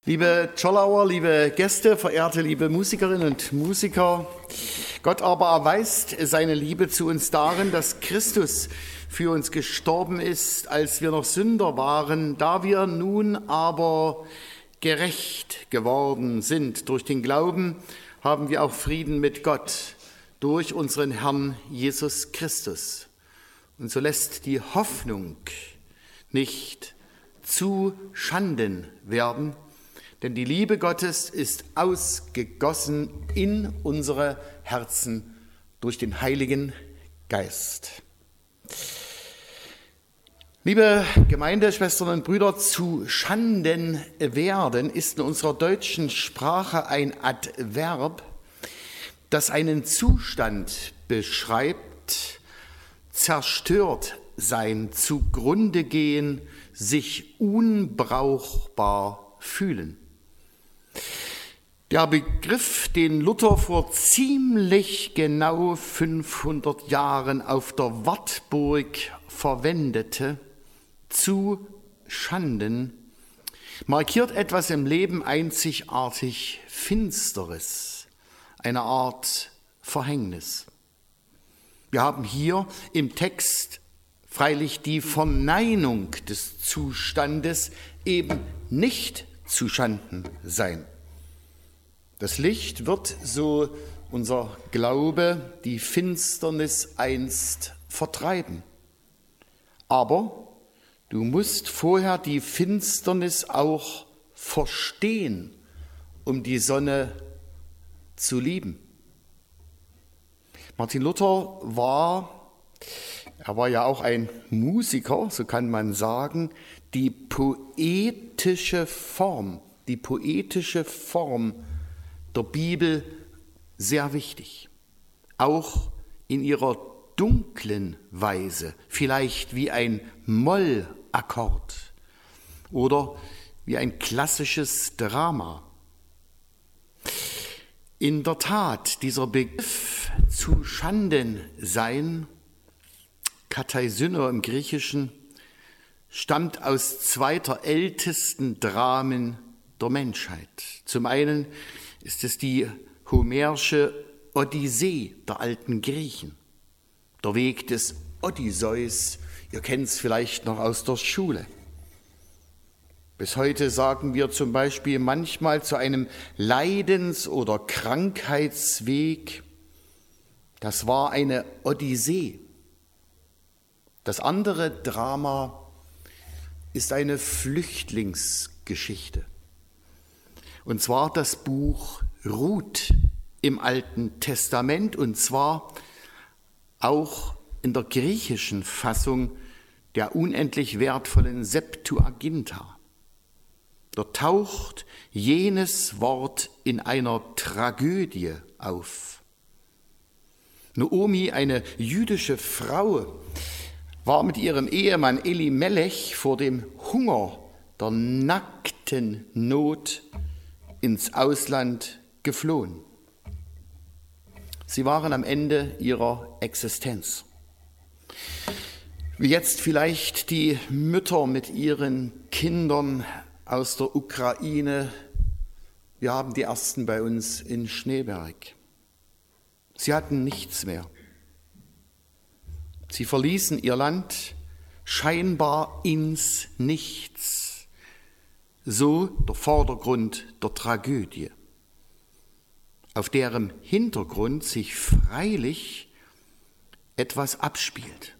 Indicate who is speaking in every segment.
Speaker 1: Liebe Zollauer, liebe Gäste, verehrte liebe Musikerinnen und Musiker, Gott aber erweist seine Liebe zu uns darin, dass Christus für uns gestorben ist, als wir noch Sünder waren, da wir nun aber gerecht geworden sind. Durch den Glauben haben wir auch Frieden mit Gott, durch unseren Herrn Jesus Christus. Und so lässt die Hoffnung nicht zu Schanden werden, denn die Liebe Gottes ist ausgegossen in unsere Herzen durch den Heiligen Geist. Liebe Gemeindeschwestern und Brüder, zu Schanden werden ist in unserer deutschen Sprache ein Adverb, das einen Zustand beschreibt: zerstört sein, zugrunde gehen, sich unbrauchbar fühlen. Der Begriff, den Luther vor ziemlich genau 500 Jahren auf der Wartburg verwendete, zu Schanden, markiert etwas im Leben einzigartig Finsteres, eine Art Verhängnis. Wir haben hier im Text freilich die Verneinung des Zustandes, eben nicht zu Schanden sein. Das Licht wird, so unser Glaube, die Finsternis einst vertreiben. Aber du musst vorher die Finsternis auch verstehen, um die Sonne zu lieben. Martin Luther war ja auch ein Musiker, so kann man sagen, die poetische Form der Bibel sehr wichtig. Auch in ihrer dunklen Weise, vielleicht wie ein Mollakkord oder wie ein klassisches Drama. In der Tat, dieser Begriff zu Schanden sein, Kataisyno im Griechischen, stammt aus zwei der ältesten Dramen der Menschheit. Zum einen ist es die homerische Odyssee der alten Griechen. Der Weg des Odysseus, ihr kennt es vielleicht noch aus der Schule. Bis heute sagen wir zum Beispiel manchmal zu einem Leidens- oder Krankheitsweg, das war eine Odyssee. Das andere Drama ist eine Flüchtlingsgeschichte. Und zwar das Buch Ruth im Alten Testament, und zwar auch in der griechischen Fassung der unendlich wertvollen Septuaginta. Dort taucht jenes Wort in einer Tragödie auf. Naomi, eine jüdische Frau, war mit ihrem Ehemann Elimelech vor dem Hunger der nackten Not ins Ausland geflohen. Sie waren am Ende ihrer Existenz. Wie jetzt vielleicht die Mütter mit ihren Kindern aus der Ukraine. Wir haben die ersten bei uns in Schneeberg. Sie hatten nichts mehr. Sie verließen ihr Land scheinbar ins Nichts. So der Vordergrund der Tragödie, auf deren Hintergrund sich freilich etwas abspielt.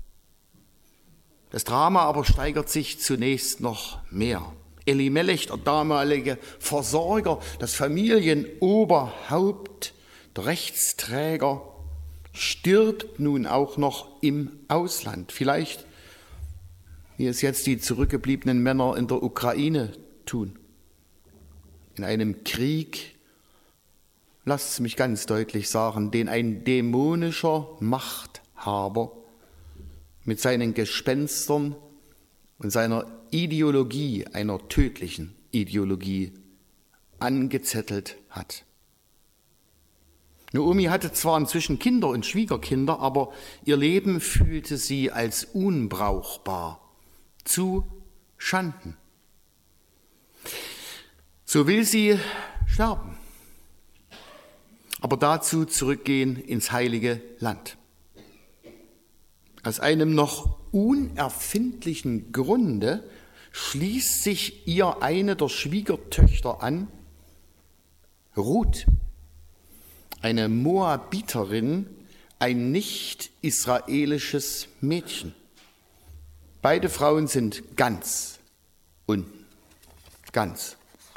Speaker 1: Das Drama aber steigert sich zunächst noch mehr. Elimelech, der damalige Versorger, das Familienoberhaupt, der Rechtsträger, stirbt nun auch noch im Ausland. Vielleicht, wie es jetzt die zurückgebliebenen Männer in der Ukraine tun. In einem Krieg, lasst es mich ganz deutlich sagen, den ein dämonischer Machthaber mit seinen Gespenstern und seiner Ideologie, einer tödlichen Ideologie, angezettelt hat. Naomi hatte zwar inzwischen Kinder und Schwiegerkinder, aber ihr Leben fühlte sie als unbrauchbar, zu Schanden. So will sie sterben, aber dazu zurückgehen ins heilige Land. Aus einem noch unerfindlichen Grunde schließt sich ihr eine der Schwiegertöchter an, Ruth, eine Moabiterin, ein nicht-israelisches Mädchen. Beide Frauen sind ganz unten, ganz.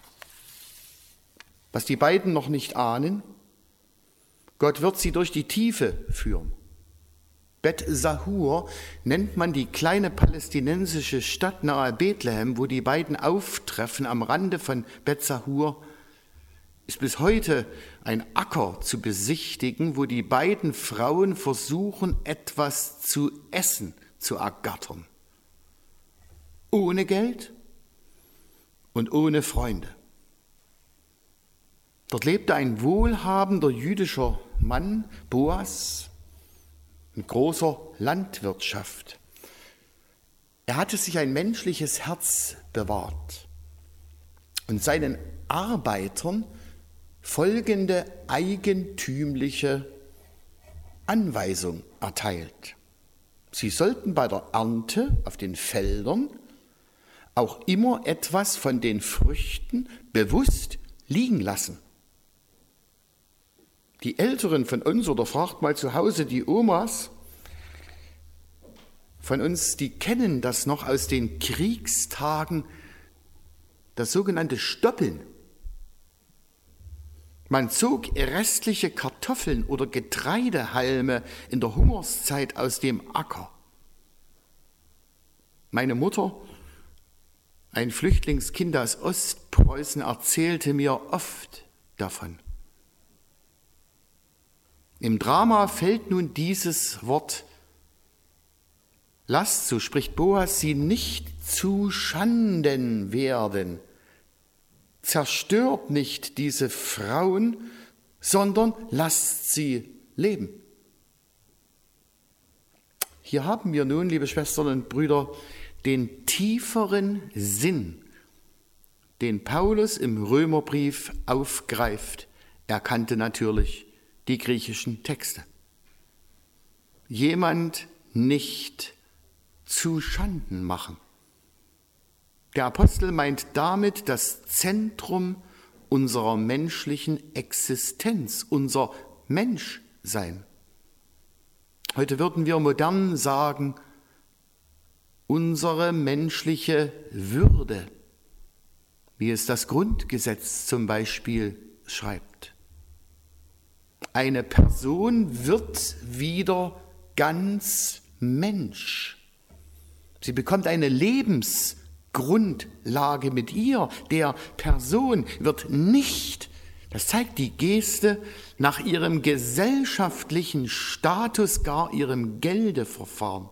Speaker 1: Was die beiden noch nicht ahnen, Gott wird sie durch die Tiefe führen. Bet-Sahur nennt man die kleine palästinensische Stadt nahe Bethlehem, wo die beiden auftreffen am Rande von Bet-Sahur. Ist bis heute ein Acker zu besichtigen, wo die beiden Frauen versuchen, etwas zu essen zu ergattern. Ohne Geld und ohne Freunde. Dort lebte ein wohlhabender jüdischer Mann, Boas, in großer Landwirtschaft. Er hatte sich ein menschliches Herz bewahrt und seinen Arbeitern folgende eigentümliche Anweisung erteilt. Sie sollten bei der Ernte auf den Feldern auch immer etwas von den Früchten bewusst liegen lassen. Die Älteren von uns, oder fragt mal zu Hause die Omas von uns, die kennen das noch aus den Kriegstagen, das sogenannte Stoppeln. Man zog restliche Kartoffeln oder Getreidehalme in der Hungerszeit aus dem Acker. Meine Mutter, ein Flüchtlingskind aus Ostpreußen, erzählte mir oft davon. Im Drama fällt nun dieses Wort: Lasst, so spricht Boas, sie nicht zu Schanden werden. Zerstört nicht diese Frauen, sondern lasst sie leben. Hier haben wir nun, liebe Schwestern und Brüder, den tieferen Sinn, den Paulus im Römerbrief aufgreift. Er kannte natürlich die griechischen Texte. Jemand nicht zu Schanden machen. Der Apostel meint damit das Zentrum unserer menschlichen Existenz, unser Menschsein. Heute würden wir modern sagen, unsere menschliche Würde, wie es das Grundgesetz zum Beispiel schreibt. Eine Person wird wieder ganz Mensch. Sie bekommt eine Lebensgrundlage mit ihr. Der Person wird nicht, das zeigt die Geste, nach ihrem gesellschaftlichen Status, gar ihrem Gelde verfahren.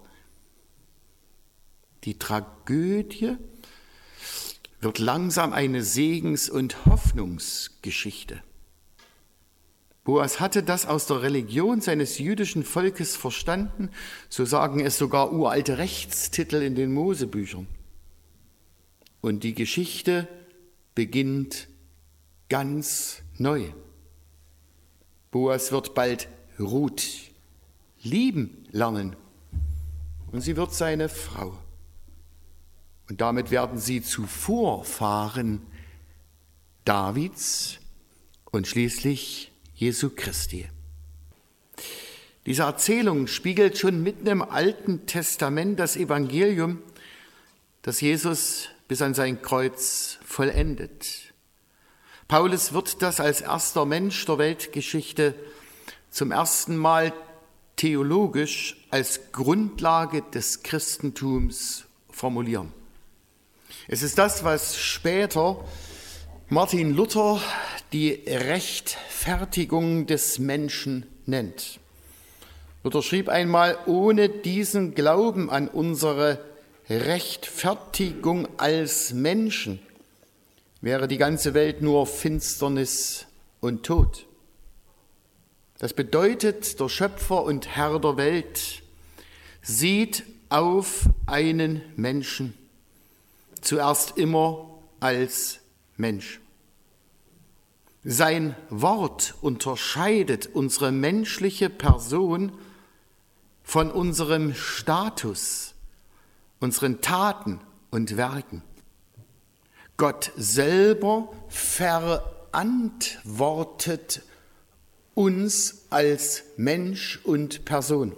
Speaker 1: Die Tragödie wird langsam eine Segens- und Hoffnungsgeschichte. Boas hatte das aus der Religion seines jüdischen Volkes verstanden, so sagen es sogar uralte Rechtstitel in den Mosebüchern. Und die Geschichte beginnt ganz neu. Boas wird bald Ruth lieben lernen und sie wird seine Frau. Und damit werden sie zu Vorfahren Davids und schließlich Jesu Christi. Diese Erzählung spiegelt schon mitten im Alten Testament das Evangelium, das Jesus bis an sein Kreuz vollendet. Paulus wird das als erster Mensch der Weltgeschichte zum ersten Mal theologisch als Grundlage des Christentums formulieren. Es ist das, was später Martin Luther die Rechtfertigung des Menschen nennt. Luther schrieb einmal: Ohne diesen Glauben an unsere Rechtfertigung als Menschen wäre die ganze Welt nur Finsternis und Tod. Das bedeutet, der Schöpfer und Herr der Welt sieht auf einen Menschen zuerst immer als Mensch. Sein Wort unterscheidet unsere menschliche Person von unserem Status, unseren Taten und Werken. Gott selber verantwortet uns als Mensch und Person.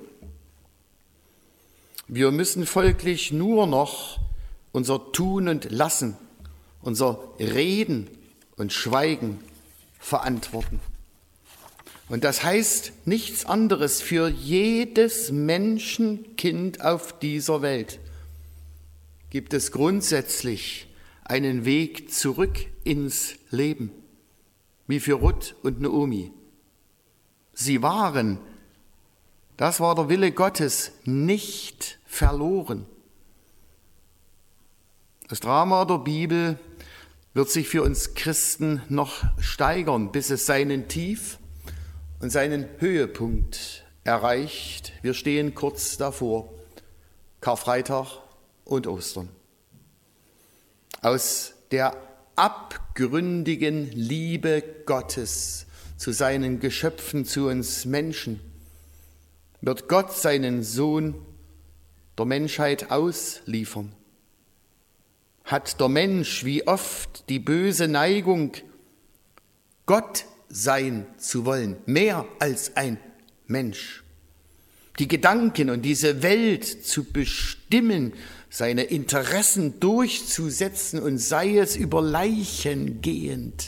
Speaker 1: Wir müssen folglich nur noch unser Tun und Lassen, unser Reden und Schweigen verantworten. Und das heißt nichts anderes für jedes Menschenkind auf dieser Welt. Gibt es grundsätzlich einen Weg zurück ins Leben, wie für Ruth und Naomi. Sie waren, das war der Wille Gottes, nicht verloren. Das Drama der Bibel wird sich für uns Christen noch steigern, bis es seinen Tief- und seinen Höhepunkt erreicht. Wir stehen kurz davor, Karfreitag und Ostern. Aus der abgründigen Liebe Gottes zu seinen Geschöpfen, zu uns Menschen, wird Gott seinen Sohn der Menschheit ausliefern. Hat der Mensch wie oft die böse Neigung, Gott sein zu wollen, mehr als ein Mensch. Die Gedanken und diese Welt zu bestimmen, seine Interessen durchzusetzen und sei es über Leichen gehend.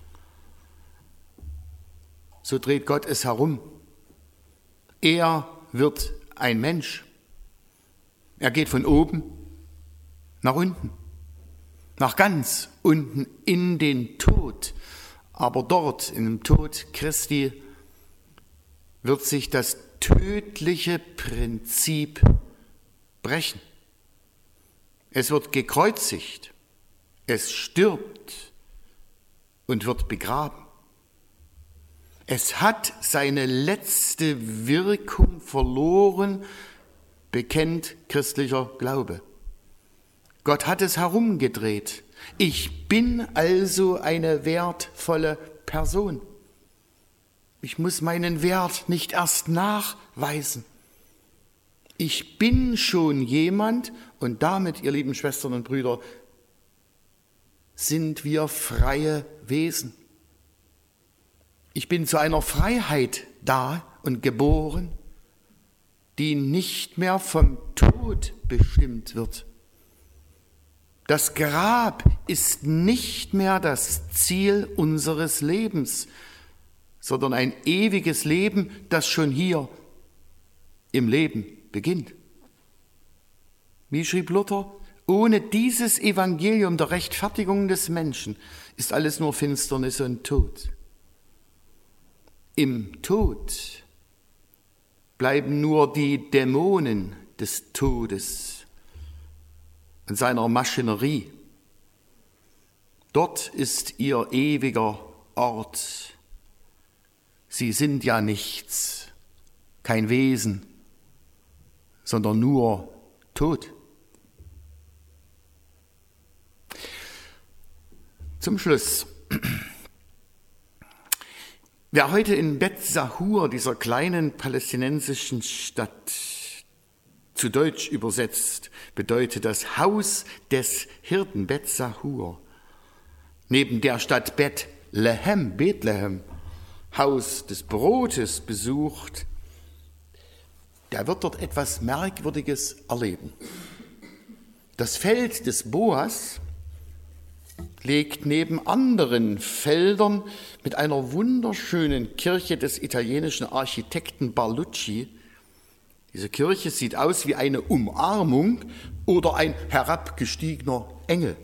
Speaker 1: So dreht Gott es herum. Er wird ein Mensch. Er geht von oben nach unten, nach ganz unten in den Tod. Aber dort, im Tod Christi, wird sich das tödliche Prinzip brechen. Es wird gekreuzigt, es stirbt und wird begraben. Es hat seine letzte Wirkung verloren, bekennt christlicher Glaube. Gott hat es herumgedreht. Ich bin also eine wertvolle Person. Ich muss meinen Wert nicht erst nachweisen. Ich bin schon jemand und damit, ihr lieben Schwestern und Brüder, sind wir freie Wesen. Ich bin zu einer Freiheit da und geboren, die nicht mehr vom Tod bestimmt wird. Das Grab ist nicht mehr das Ziel unseres Lebens, sondern ein ewiges Leben, das schon hier im Leben beginnt. Wie schrieb Luther, ohne dieses Evangelium der Rechtfertigung des Menschen ist alles nur Finsternis und Tod. Im Tod bleiben nur die Dämonen des Todes und seiner Maschinerie. Dort ist ihr ewiger Ort. Sie sind ja nichts, kein Wesen, sondern nur Tod. Zum Schluss. Wer heute in Bet Sahur, dieser kleinen palästinensischen Stadt, zu Deutsch übersetzt, bedeutet das Haus des Hirten, Bet Sahur, neben der Stadt Bethlehem, Haus des Brotes besucht, der wird dort etwas Merkwürdiges erleben. Das Feld des Boas legt neben anderen Feldern mit einer wunderschönen Kirche des italienischen Architekten Barlucci. Diese Kirche sieht aus wie eine Umarmung oder ein herabgestiegener Engel.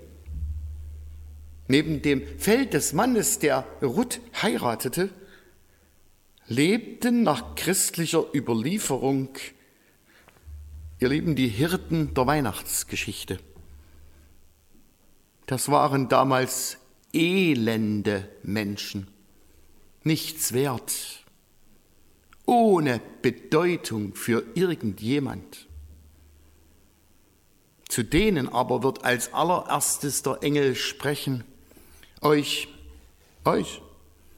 Speaker 1: Neben dem Feld des Mannes, der Ruth heiratete, lebten nach christlicher Überlieferung, ihr Lieben, die Hirten der Weihnachtsgeschichte. Das waren damals elende Menschen, nichts wert, ohne Bedeutung für irgendjemand. Zu denen aber wird als allererstes der Engel sprechen, euch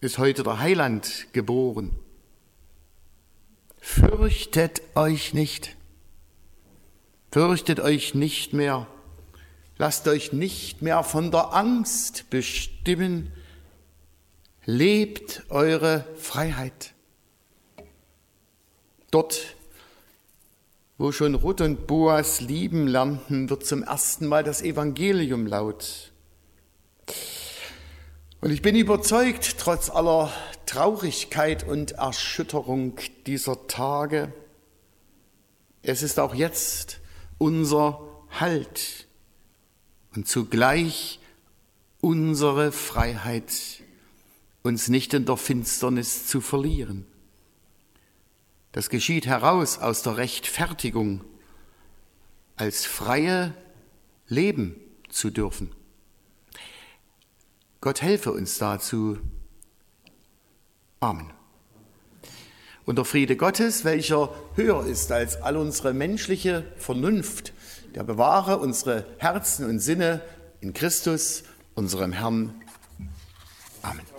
Speaker 1: ist heute der Heiland geboren. Fürchtet euch nicht. Fürchtet euch nicht mehr. Lasst euch nicht mehr von der Angst bestimmen. Lebt eure Freiheit. Dort, wo schon Ruth und Boas lieben lernten, wird zum ersten Mal das Evangelium laut. Und ich bin überzeugt, trotz aller Traurigkeit und Erschütterung dieser Tage, es ist auch jetzt unser Halt und zugleich unsere Freiheit, uns nicht in der Finsternis zu verlieren. Das geschieht heraus aus der Rechtfertigung, als Freie leben zu dürfen. Gott helfe uns dazu. Amen. Und der Friede Gottes, welcher höher ist als all unsere menschliche Vernunft, der bewahre unsere Herzen und Sinne in Christus, unserem Herrn. Amen.